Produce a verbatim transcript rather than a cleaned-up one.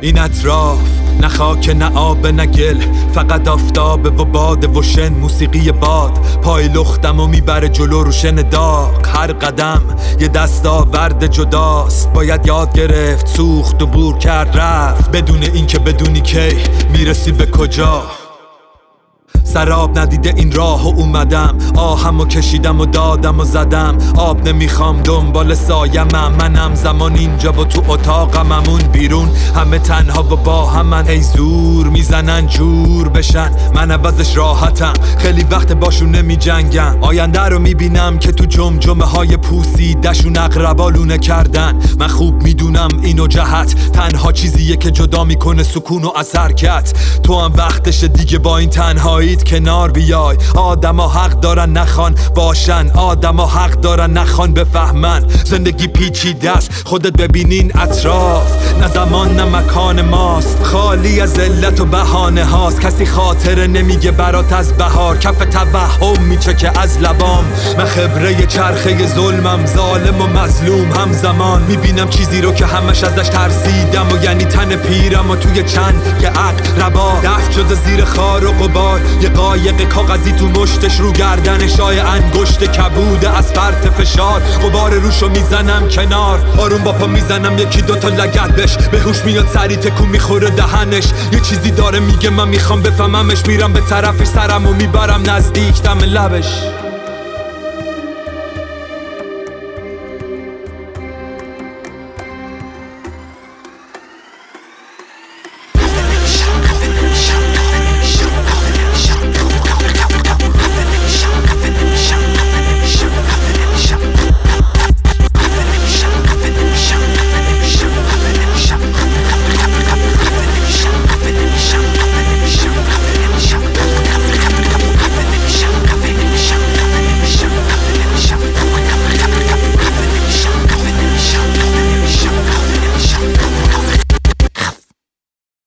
این اطراف نه خاک نه آب نه گل، فقط آفتاب و باد و شن. موسیقی باد پای لختم و میبره جلو رو شن داغ. هر قدم یه دستاورد جداست، باید یاد گرفت سوخت و بور کرد رفت، بدون این که بدونی کی میرسی به کجا. سراب ندیده این راه و اومدم، آهم و کشیدم و دادم و زدم. آب نمیخوام دنبال سایمم، منم زمان اینجا و تو اتاقم، همون بیرون همه تنها و با همن. ای زور میزنن جور بشن، من عوضش راحتم، خیلی وقت باشون نمی جنگم. آینده رو میبینم که تو جمجمه های پوسیدشون اقربالونه کردن. من خوب میدونم اینو جهت تنها چیزیه که جدا میکنه سکون و از حرکت. تو هم وقتش دیگه با این تنهاییت کنار بیای. آدما حق دارن نخوان باشن، آدما حق دارن نخوان بفهمن. زندگی پیچیده است، خودت ببینین اطراف، نه زمان نه مکان ماست، خالی از علت و بهانه هاست. کسی خاطره نمیگه برات از بهار، کف توهم میچکه از لبام. من خبره چرخه ظلمم، ظالم و مظلوم همزمان. میبینم چیزی رو که همش ازش ترسیدم و یعنی تن پیرم و توی چند که عقربا دفت شده زیر خار و غبار. یه قایق کاغذی تو مشتش رو گردنش، آی انگشت کبوده از فرط فشار. غبار روشو میزنم کنار، آروم با پا میزنم یکی دوتا لگد بش. به هوش میاد سری تکون میخوره دهنش، یه چیزی داره میگه من میخوام بفهممش. میرم به طرفش سرمو میبرم نزدیک دم لبش.